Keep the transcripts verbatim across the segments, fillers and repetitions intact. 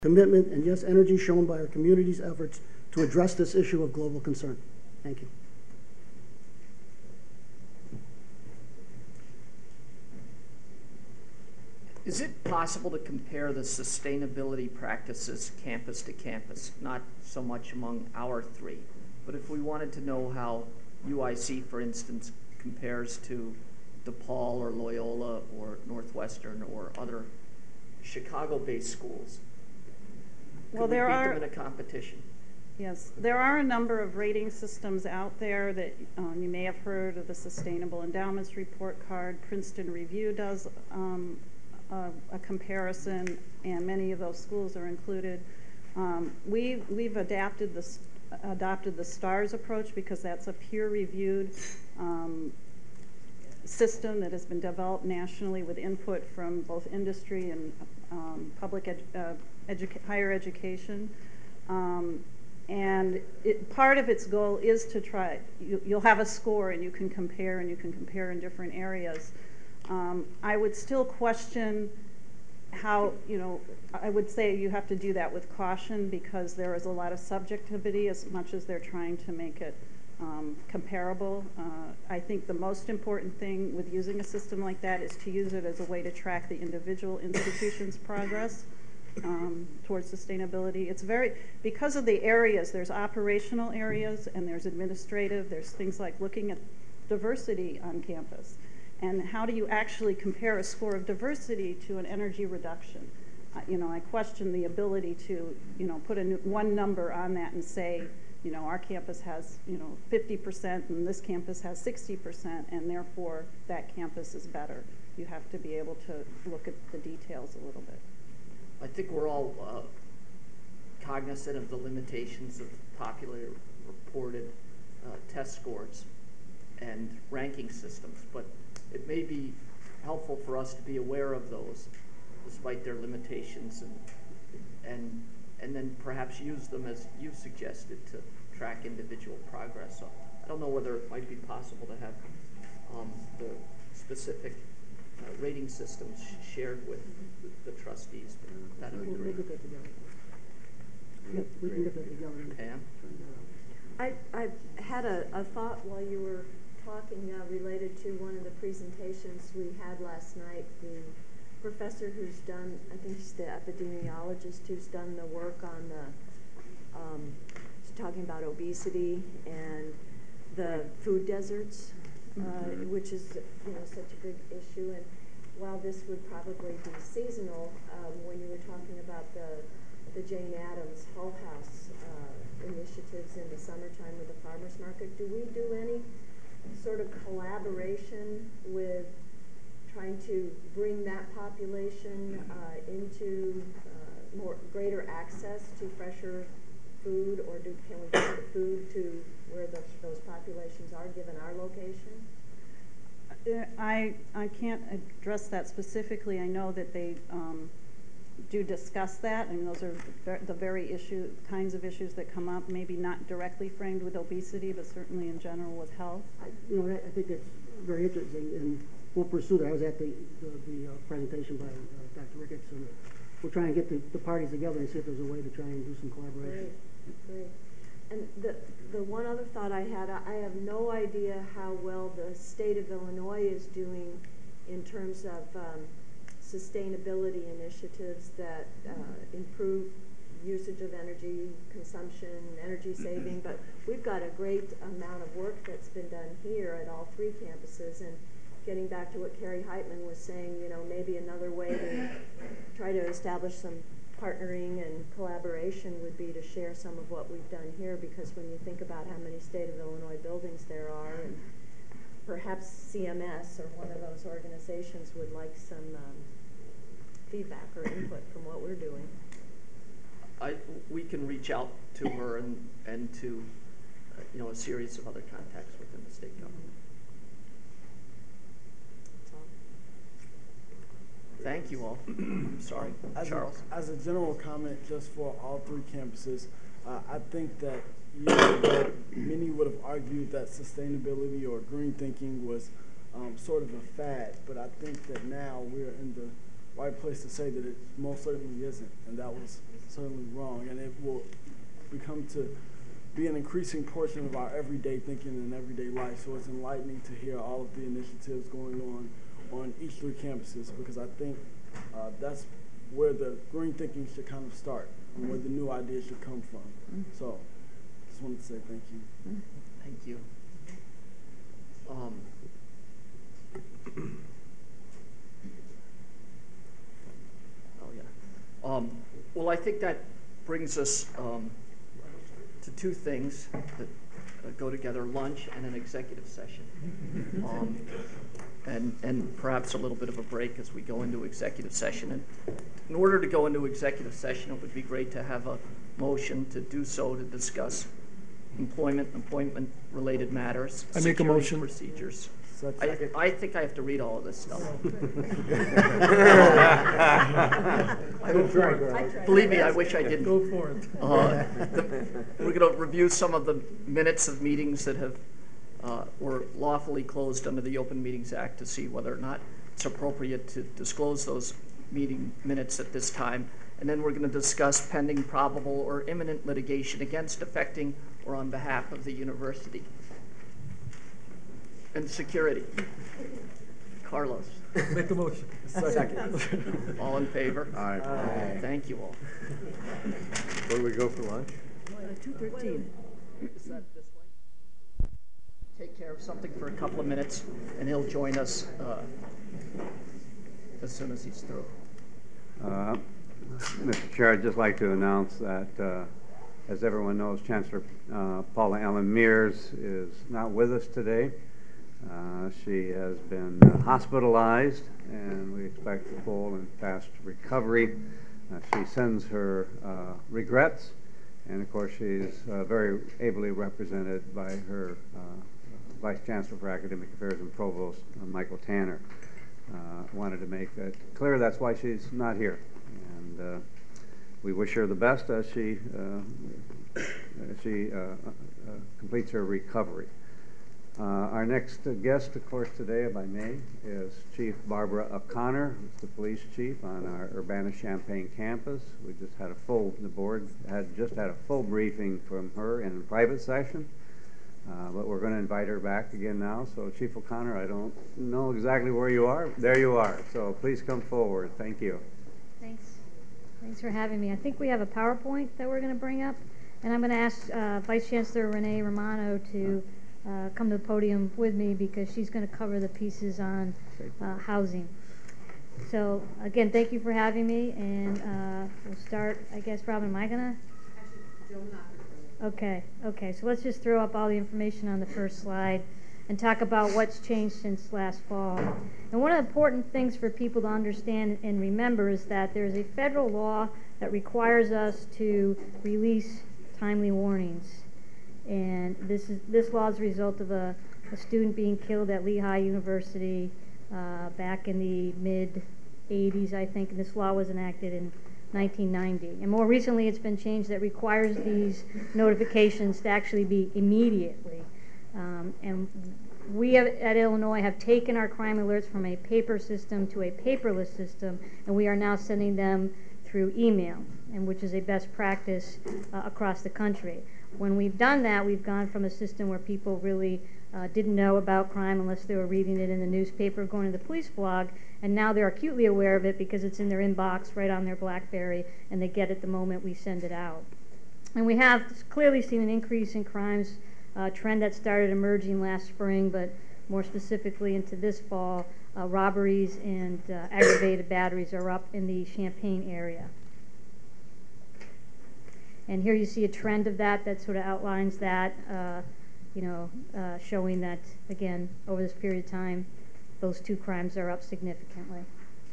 commitment, and yes, energy shown by our community's efforts to address this issue of global concern. Thank you. Is it possible to compare the sustainability practices campus to campus, not so much among our three, but if we wanted to know how U I C, for instance, compares to DePaul or Loyola or Northwestern or other Chicago-based schools? Well, Could we there beat are, them in a competition? Yes, there are a number of rating systems out there that um, you may have heard of. The Sustainable Endowments Report Card. Princeton Review does um, a, a comparison, and many of those schools are included. Um, we, we've adapted the, adopted the STARS approach because that's a peer-reviewed um, system that has been developed nationally with input from both industry and um, public ed, uh, educa higher education. Um, and it, part of its goal is to try, you, you'll have a score and you can compare and you can compare in different areas. Um, I would still question how, you know, I would say you have to do that with caution because there is a lot of subjectivity as much as they're trying to make it um, comparable. Uh, I think the most important thing with using a system like that is to use it as a way to track the individual institution's progress um, towards sustainability. It's very, because of the areas, there's operational areas and there's administrative, there's things like looking at diversity on campus. And how do you actually compare a score of diversity to an energy reduction? Uh, you know, I question the ability to, you know, put a new, one number on that and say, you know, our campus has, you know, fifty percent and this campus has sixty percent, and therefore that campus is better. You have to be able to look at the details a little bit. I think we're all uh, cognizant of the limitations of popularly reported uh, test scores and ranking systems, but it may be helpful for us to be aware of those despite their limitations and, and, and then perhaps use them as you suggested to track individual progress. So I don't know whether it might be possible to have um, the specific uh, rating systems sh shared with the, the trustees. That would be We'll great. get that together. We can get that together. Pam? I, I had a, a thought while you were talking uh, related to one of the presentations we had last night. The professor who's done, I think he's the epidemiologist who's done the work on the, um, he's talking about obesity and the food deserts, uh, mm-hmm. which is, you know, such a big issue. And while this would probably be seasonal, um, when you were talking about the, the Jane Addams Hull House uh, initiatives in the summertime with the farmers market, do we do any sort of collaboration with trying to bring that population uh, into uh, more greater access to fresher food, or do, can we get the food to where those, those populations are given our location? I, I can't address that specifically. I know that they um, do discuss that, and those are the very issue, kinds of issues that come up, maybe not directly framed with obesity, but certainly in general with health. I, you know, I think that's very interesting, and we'll pursue that. I was at the, the, the uh, presentation by uh, Doctor Ricketts, and we'll try and get the, the parties together and see if there's a way to try and do some collaboration. Great, great. And the, the one other thought I had, I have no idea how well the state of Illinois is doing in terms of um, sustainability initiatives that uh, improve usage of energy consumption, energy saving, but we've got a great amount of work that's been done here at all three campuses. And getting back to what Carrie Heitman was saying, you know, maybe another way to try to establish some partnering and collaboration would be to share some of what we've done here, because when you think about how many state of Illinois buildings there are, and perhaps C M S or one of those organizations would like some um, feedback or input from what we're doing. I, we can reach out to her and, and to uh, you know, a series of other contacts within the state government. Thank you all. Sorry, as Charles. A, as a general comment, just for all three campuses, uh, I think that years ago, many would have argued that sustainability or green thinking was um, sort of a fad, but I think that now we're in the right place to say that it most certainly isn't, and that was certainly wrong, and it will become to be an increasing portion of our everyday thinking and everyday life. So it's enlightening to hear all of the initiatives going on on each three campuses, because I think uh, that's where the green thinking should kind of start, and where the new ideas should come from. Mm-hmm. So just wanted to say thank you. Mm-hmm. Thank you. Um, oh yeah. Um, well, I think that brings us um, to two things that uh, go together: lunch and an executive session, um, and and perhaps a little bit of a break as we go into executive session. And in order to go into executive session, it would be great to have a motion to do so, to discuss employment, appointment-related matters, I make a security motion. procedures. I, I think I have to read all of this stuff. I Good try, girl. Believe me, I wish I didn't. Go for it. Uh, the, we're going to review some of the minutes of meetings that have uh, were lawfully closed under the Open Meetings Act to see whether or not it's appropriate to disclose those meeting minutes at this time. And then we're going to discuss pending, probable, or imminent litigation against, affecting, or on behalf of the university. And security. Carlos. Make a motion. Second. All in favor? Aye. Aye. Thank you all. Where do we go for lunch? two thirteen. Is that this way? Take care of something for a couple of minutes, and he'll join us uh, as soon as he's through. Uh, Mister Chair, I'd just like to announce that, uh, as everyone knows, Chancellor uh, Paula Allen Mears is not with us today. Uh, she has been uh, hospitalized, and we expect a full and fast recovery. Uh, she sends her uh, regrets, and of course she's uh, very ably represented by her uh, Vice Chancellor for Academic Affairs and Provost, uh, Michael Tanner. Uh, wanted to make that clear. That's why she's not here, and uh, we wish her the best as she uh, as she uh, uh, completes her recovery. Uh, our next uh, guest, of course, today, if I may, is Chief Barbara O'Connor, who's the police chief on our Urbana-Champaign campus. We just had a full, the board had just had a full briefing from her in a private session, uh, but we're going to invite her back again now. So, Chief O'Connor, I don't know exactly where you are. There you are. So, please come forward. Thank you. Thanks. Thanks for having me. I think we have a PowerPoint that we're going to bring up, and I'm going to ask uh, Vice Chancellor Renee Romano to Uh, come to the podium with me, because she's going to cover the pieces on uh, housing. So again, thank you for having me, and uh, we'll start, I guess. Robin, am I going to? Okay, okay, so let's just throw up all the information on the first slide and talk about what's changed since last fall. And one of the important things for people to understand and remember is that there's a federal law that requires us to release timely warnings. And this is this law is a result of a, a student being killed at Lehigh University uh, back in the mid eighties, I think. And this law was enacted in nineteen ninety. And more recently, it's been changed that requires these notifications to actually be immediately. Um, and we have, at Illinois have taken our crime alerts from a paper system to a paperless system, and we are now sending them through email, and which is a best practice uh, across the country. When we've done that, we've gone from a system where people really uh, didn't know about crime unless they were reading it in the newspaper, going to the police blog, and now they're acutely aware of it because it's in their inbox right on their BlackBerry, and they get it the moment we send it out. And we have clearly seen an increase in crimes, uh, trend that started emerging last spring, but more specifically into this fall. Uh, robberies and uh, aggravated batteries are up in the Champaign area. And here you see a trend of that that sort of outlines that, uh, you know, uh, showing that, again, over this period of time, those two crimes are up significantly.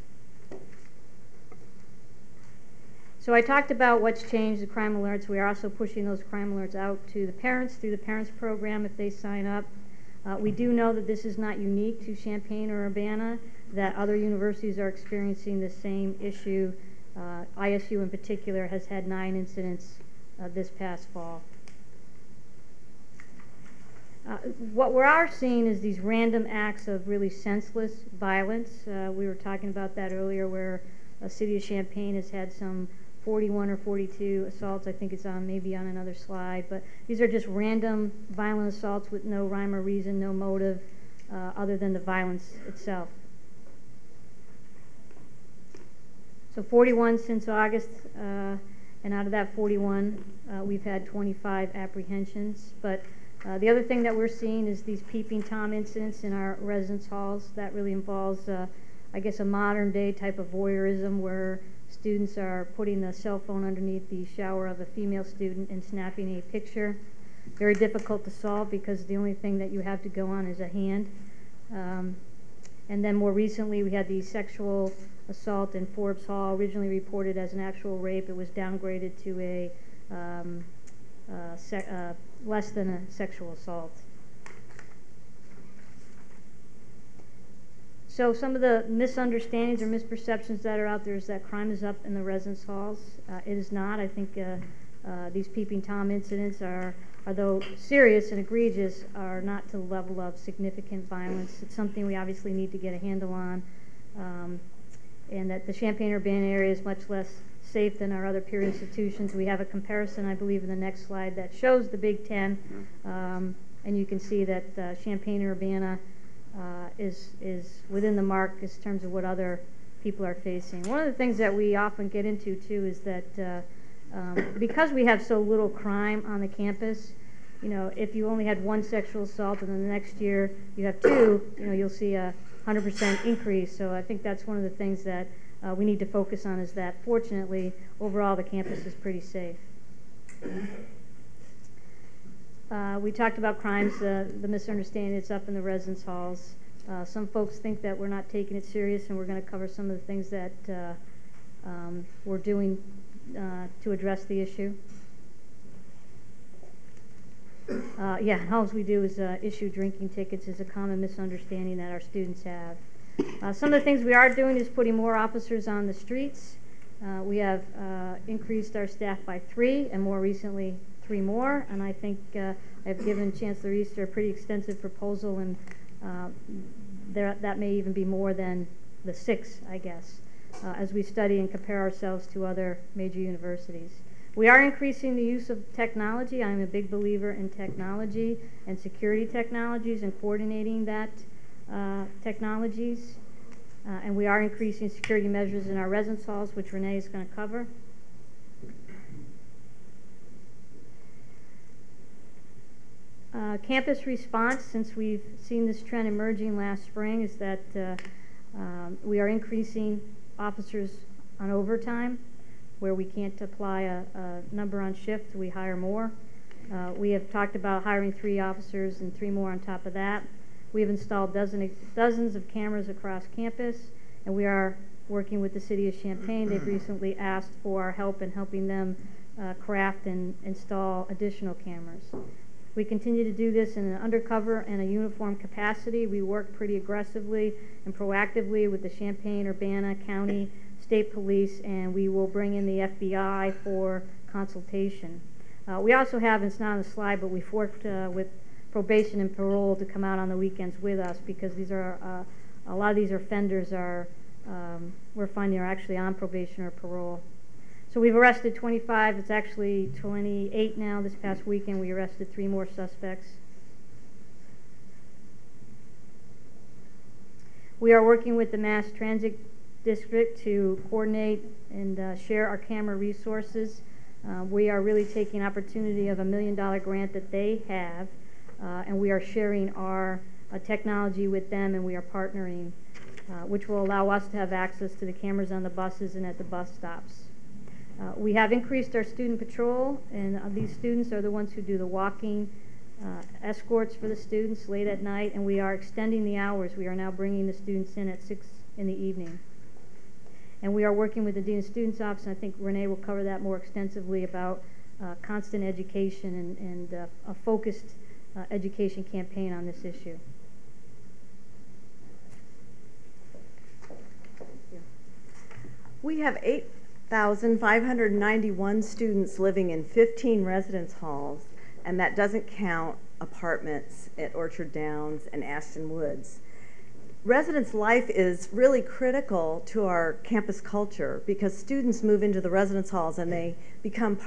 So I talked about what's changed, the crime alerts. We are also pushing those crime alerts out to the parents through the Parents Program if they sign up. Uh, we do know that this is not unique to Champaign or Urbana, that other universities are experiencing the same issue. Uh, I S U in particular has had nine incidents uh, this past fall. Uh, what we are seeing is these random acts of really senseless violence. Uh, we were talking about that earlier, where the city of Champaign has had some forty-one or forty-two assaults. I think it's on, maybe on another slide, but these are just random violent assaults with no rhyme or reason, no motive, uh, other than the violence itself. So forty-one since August, uh, and out of that forty-one, uh, we've had twenty-five apprehensions. But uh, the other thing that we're seeing is these peeping Tom incidents in our residence halls. That really involves, uh, I guess, a modern day type of voyeurism where students are putting the cell phone underneath the shower of a female student and snapping a picture. Very difficult to solve because the only thing that you have to go on is a hand. Um, and then more recently we had the sexual assault in Forbes Hall, originally reported as an actual rape. It was downgraded to a um, uh, se uh, less than a sexual assault. So some of the misunderstandings or misperceptions that are out there is that crime is up in the residence halls. Uh, it is not. I think uh, uh, these peeping Tom incidents are, although serious and egregious, are not to the level of significant violence. It's something we obviously need to get a handle on. Um, and that the Champaign-Urbana area is much less safe than our other peer institutions. We have a comparison, I believe, in the next slide that shows the Big Ten, um, and you can see that uh, Champaign-Urbana uh, is, is within the mark in terms of what other people are facing. One of the things that we often get into, too, is that uh, um, because we have so little crime on the campus, you know, if you only had one sexual assault and then the next year you have two, you know, you'll see a one hundred percent increase. So I think that's one of the things that uh, we need to focus on, is that fortunately overall the campus is pretty safe. Uh, we talked about crimes, uh, the misunderstanding it's up in the residence halls. Uh, some folks think that we're not taking it serious, and we're going to cover some of the things that uh, um, we're doing uh, to address the issue. Uh, yeah, all we do is uh, issue drinking tickets is a common misunderstanding that our students have. Uh, some of the things we are doing is putting more officers on the streets. Uh, we have uh, increased our staff by three, and more recently three more, and I think uh, I've given Chancellor Easter a pretty extensive proposal, and uh, there, that may even be more than the six, I guess, uh, as we study and compare ourselves to other major universities. We are increasing the use of technology. I'm a big believer in technology and security technologies and coordinating that uh, technologies. Uh, and we are increasing security measures in our residence halls, which Renee is going to cover. Uh, campus response, since we've seen this trend emerging last spring, is that uh, um, we are increasing officers on overtime. Where we can't apply a, a number on shift, we hire more. Uh, we have talked about hiring three officers and three more on top of that. We have installed dozen, dozens of cameras across campus, and we are working with the city of Champaign. They've recently asked for our help in helping them uh, craft and install additional cameras. We continue to do this in an undercover and a uniform capacity. We work pretty aggressively and proactively with the Champaign-Urbana County State Police, and we will bring in the F B I for consultation. Uh, we also have, and it's not on the slide, but we've worked uh, with probation and parole to come out on the weekends with us, because these are uh, a lot of these offenders are um, we're finding are actually on probation or parole. So we've arrested twenty-five. It's actually twenty-eight now. This past weekend we arrested three more suspects. We are working with the Mass Transit District to coordinate and uh, share our camera resources. Uh, we are really taking opportunity of a million dollar grant that they have, uh, and we are sharing our uh, technology with them, and we are partnering, uh, which will allow us to have access to the cameras on the buses and at the bus stops. Uh, we have increased our student patrol, and uh, these students are the ones who do the walking uh, escorts for the students late at night, and we are extending the hours. We are now bringing the students in at six in the evening. And we are working with the Dean of Students Office, and I think Renee will cover that more extensively, about uh, constant education and, and uh, a focused uh, education campaign on this issue. We have eight thousand five hundred ninety-one students living in fifteen residence halls, and that doesn't count apartments at Orchard Downs and Ashton Woods. residence life is really critical to our campus culture because students move into the residence halls and they become part